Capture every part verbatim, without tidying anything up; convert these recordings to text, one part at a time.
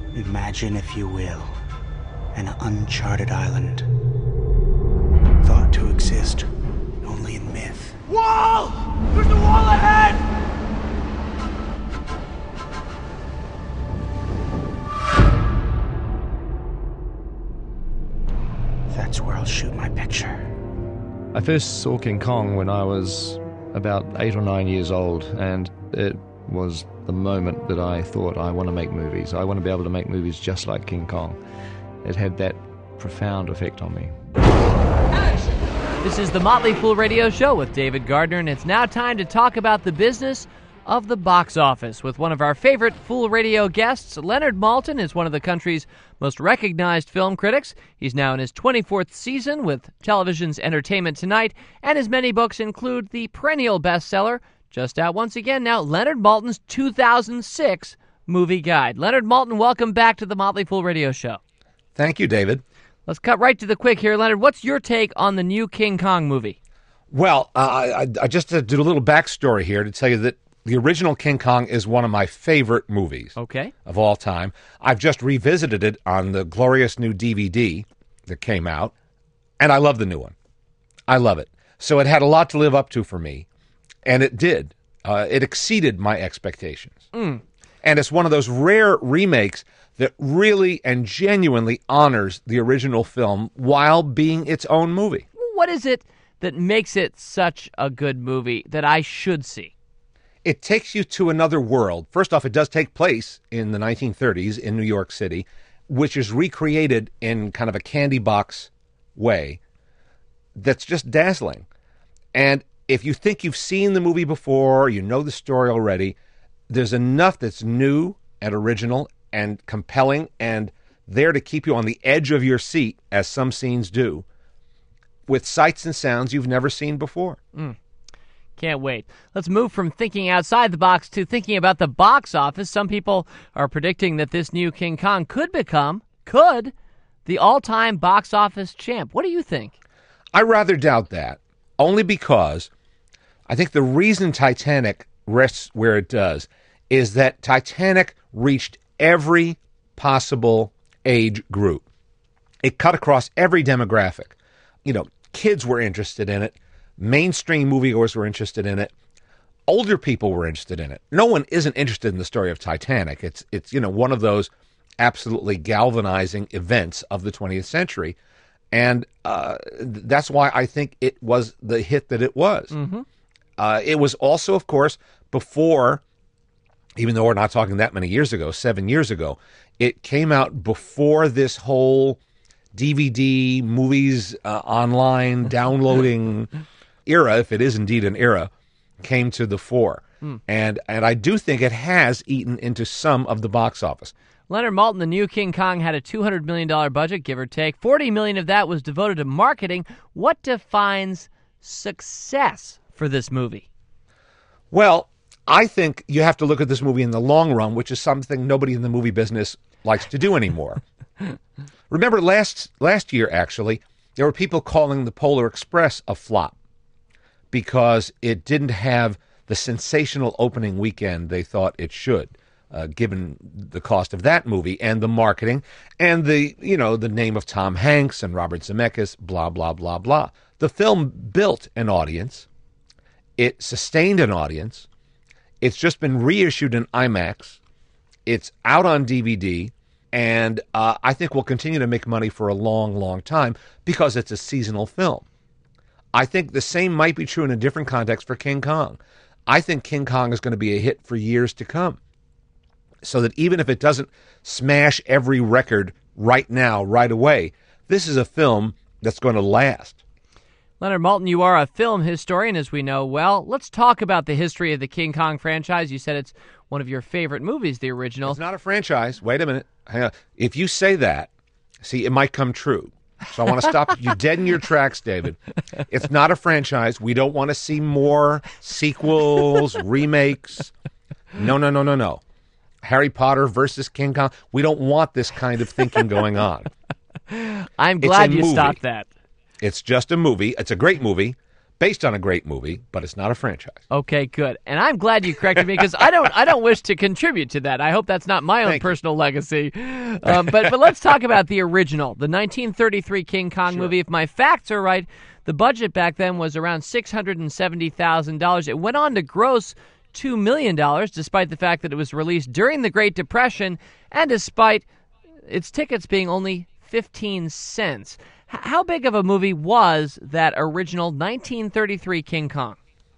Imagine, if you will, an uncharted island, thought to exist only in myth. Wall! There's a wall ahead! That's where I'll shoot my picture. I first saw King Kong when I was about eight or nine years old, and it was the moment that I thought, I want to make movies. I want to be able to make movies just like King Kong. It had that profound effect on me. This is the Motley Fool Radio Show with David Gardner, and it's now time to talk about the business of the box office with one of our favorite Fool Radio guests. Leonard Maltin is one of the country's most recognized film critics. He's now in his twenty-fourth season with television's Entertainment Tonight, and his many books include the perennial bestseller, just out once again now, Leonard Maltin's two thousand six Movie Guide. Leonard Maltin, welcome back to the Motley Fool Radio Show. Thank you, David. Let's cut right to the quick here. Leonard, what's your take on the new King Kong movie? Well, uh, I, I just to do a little backstory here to tell you that the original King Kong is one of my favorite movies okay. of all time. I've just revisited it on the glorious new D V D that came out, and I love the new one. I love it. So it had a lot to live up to for me, and it did. Uh, it exceeded my expectations. Mm. And it's one of those rare remakes that really and genuinely honors the original film while being its own movie. What is it that makes it such a good movie that I should see? It takes you to another world. First off, it does take place in the nineteen thirties in New York City, which is recreated in kind of a candy box way that's just dazzling. And if you think you've seen the movie before, you know the story already, there's enough that's new and original and compelling and there to keep you on the edge of your seat, as some scenes do, with sights and sounds you've never seen before. Mm. Can't wait. Let's move from thinking outside the box to thinking about the box office. Some people are predicting that this new King Kong could become, could, the all-time box office champ. What do you think? I rather doubt that, only because I think the reason Titanic rests where it does is that Titanic reached every possible age group. It cut across every demographic. You know, kids were interested in it. Mainstream moviegoers were interested in it. Older people were interested in it. No one isn't interested in the story of Titanic. It's, it's you know, one of those absolutely galvanizing events of the twentieth century. And uh, that's why I think it was the hit that it was. Mm-hmm. Uh, it was also, of course, before, even though we're not talking that many years ago, seven years ago, it came out before this whole D V D, movies, uh, online, downloading era, if it is indeed an era, came to the fore. Mm. And and I do think it has eaten into some of the box office. Leonard Maltin, the new King Kong, had a two hundred million dollars budget, give or take. forty million dollars of that was devoted to marketing. What defines success for this movie? Well, I think you have to look at this movie in the long run, which is something nobody in the movie business likes to do anymore. Remember last last year, actually, there were people calling The Polar Express a flop because it didn't have the sensational opening weekend they thought it should, uh, given the cost of that movie and the marketing and the, you know, the name of Tom Hanks and Robert Zemeckis, blah, blah, blah, blah. The film built an audience. It sustained an audience. It's just been reissued in IMAX. It's out on D V D. And uh, I think we'll continue to make money for a long, long time because it's a seasonal film. I think the same might be true in a different context for King Kong. I think King Kong is going to be a hit for years to come. So that even if it doesn't smash every record right now, right away, this is a film that's going to last. Leonard Maltin, you are a film historian, as we know well. Let's talk about the history of the King Kong franchise. You said it's one of your favorite movies, the original. It's not a franchise. Wait a minute. Hang on. If you say that, see, it might come true. So I want to stop you dead in your tracks, David. It's not a franchise. We don't want to see more sequels, remakes. No, no, no, no, no. Harry Potter versus King Kong. We don't want this kind of thinking going on. I'm glad you movie. stopped that. It's just a movie. It's a great movie, based on a great movie, but it's not a franchise. Okay, good. And I'm glad you corrected me because I don't I don't wish to contribute to that. I hope that's not my own Thank you. personal legacy. Um, but but let's talk about the original, the nineteen thirty-three King Kong Sure. movie. If my facts are right, the budget back then was around six hundred seventy thousand dollars. It went on to gross two million dollars, despite the fact that it was released during the Great Depression and despite its tickets being only fifteen cents. H- how big of a movie was that original nineteen thirty-three King Kong?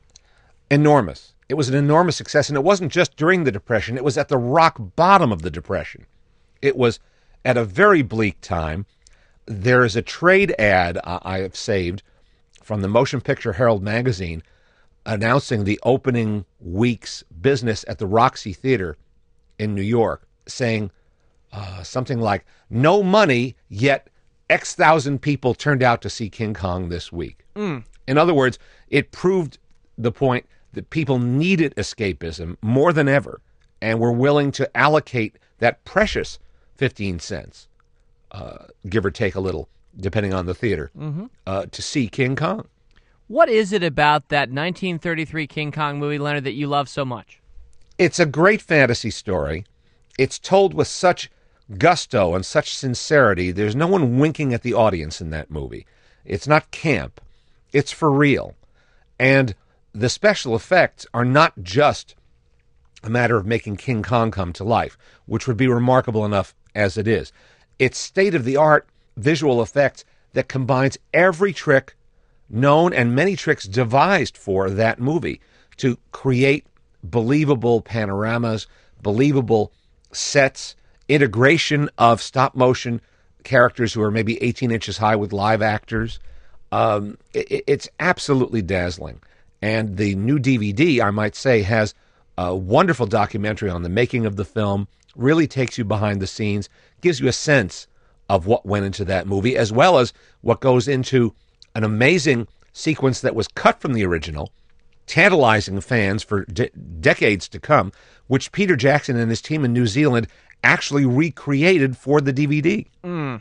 Enormous. It was an enormous success, and it wasn't just during the Depression. It was at the rock bottom of the Depression. It was at a very bleak time. There is a trade ad uh, I have saved from the Motion Picture Herald magazine announcing the opening week's business at the Roxy Theater in New York, saying uh, something like, no money, yet X thousand people turned out to see King Kong this week. Mm. In other words, it proved the point that people needed escapism more than ever and were willing to allocate that precious fifteen cents, uh, give or take a little, depending on the theater, Mm-hmm. uh, to see King Kong. What is it about that nineteen thirty-three King Kong movie, Leonard, that you love so much? It's a great fantasy story. It's told with such gusto and such sincerity. There's no one winking at the audience in that movie. It's not camp. It's for real. And the special effects are not just a matter of making King Kong come to life, which would be remarkable enough as it is. It's state-of-the-art visual effects that combines every trick known and many tricks devised for that movie to create believable panoramas, believable sets, integration of stop-motion characters who are maybe eighteen inches high with live actors. Um, it, it's absolutely dazzling. And the new D V D, I might say, has a wonderful documentary on the making of the film, really takes you behind the scenes, gives you a sense of what went into that movie, as well as what goes into an amazing sequence that was cut from the original, tantalizing fans for de- decades to come, which Peter Jackson and his team in New Zealand actually recreated for the D V D. Mm.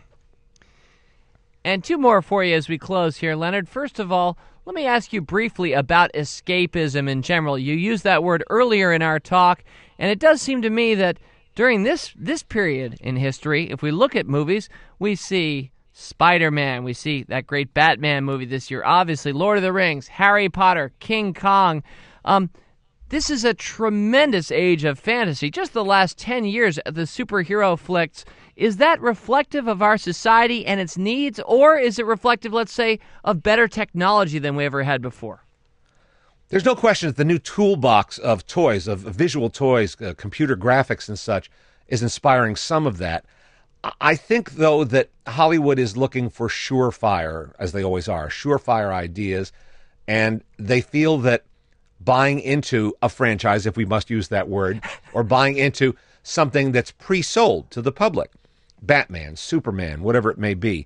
And two more for you as we close here, Leonard. First of all, let me ask you briefly about escapism in general. You used that word earlier in our talk, and it does seem to me that during this this period in history, if we look at movies, we see Spider-Man, we see that great Batman movie this year, obviously Lord of the Rings, Harry Potter, King Kong. Um, this is a tremendous age of fantasy. Just the last ten years, the superhero flicks, is that reflective of our society and its needs, or is it reflective, let's say, of better technology than we ever had before? There's no question that the new toolbox of toys, of visual toys, uh, computer graphics and such, is inspiring some of that. I think, though, that Hollywood is looking for surefire, as they always are, surefire ideas, and they feel that buying into a franchise, if we must use that word, or buying into something that's pre-sold to the public, Batman, Superman, whatever it may be,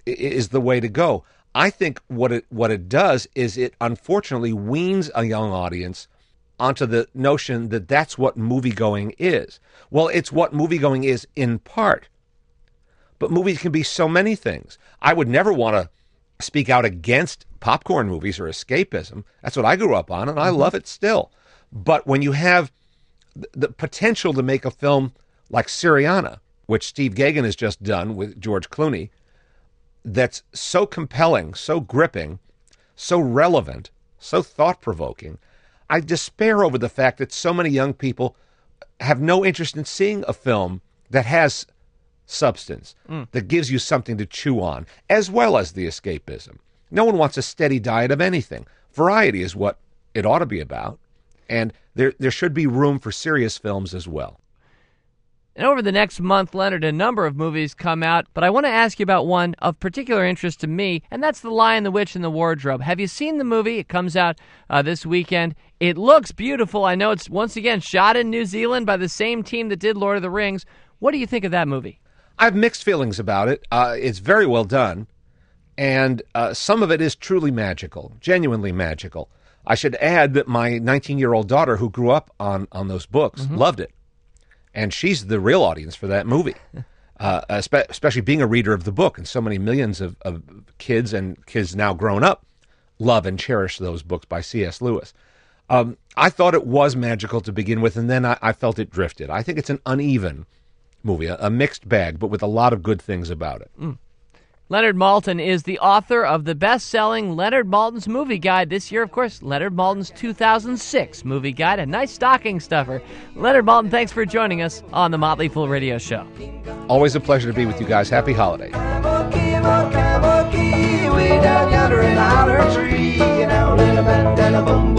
is the way to go. I think what it what it does is it unfortunately weans a young audience onto the notion that that's what moviegoing is. Well, it's what moviegoing is in part. But movies can be so many things. I would never want to speak out against popcorn movies or escapism. That's what I grew up on, and I love it still. But when you have the potential to make a film like Syriana, which Steve Gaghan has just done with George Clooney, that's so compelling, so gripping, so relevant, so thought-provoking, I despair over the fact that so many young people have no interest in seeing a film that has substance, mm. that gives you something to chew on, as well as the escapism. No one wants a steady diet of anything. Variety is what it ought to be about, and there there should be room for serious films as well. And over the next month, Leonard, a number of movies come out, but I want to ask you about one of particular interest to me, and that's The Lion, the Witch, and the Wardrobe. Have you seen the movie? It comes out uh, this weekend. It looks beautiful. I know it's, once again, shot in New Zealand by the same team that did Lord of the Rings. What do you think of that movie? I have mixed feelings about it. Uh, it's very well done, and uh, some of it is truly magical, genuinely magical. I should add that my nineteen-year-old daughter, who grew up on, on those books, mm-hmm. loved it. And she's the real audience for that movie, uh, especially being a reader of the book. And so many millions of, of kids and kids now grown up love and cherish those books by C S. Lewis. Um, I thought it was magical to begin with, and then I, I felt it drifted. I think it's an uneven movie, a, a mixed bag, but with a lot of good things about it. Mm. Leonard Maltin is the author of the best-selling Leonard Maltin's Movie Guide. This year, of course, Leonard Maltin's two thousand six Movie Guide, a nice stocking stuffer. Leonard Maltin, thanks for joining us on the Motley Fool Radio Show. Always a pleasure to be with you guys. Happy holidays. Way down yonder in a holler tree, you know, little man, boom,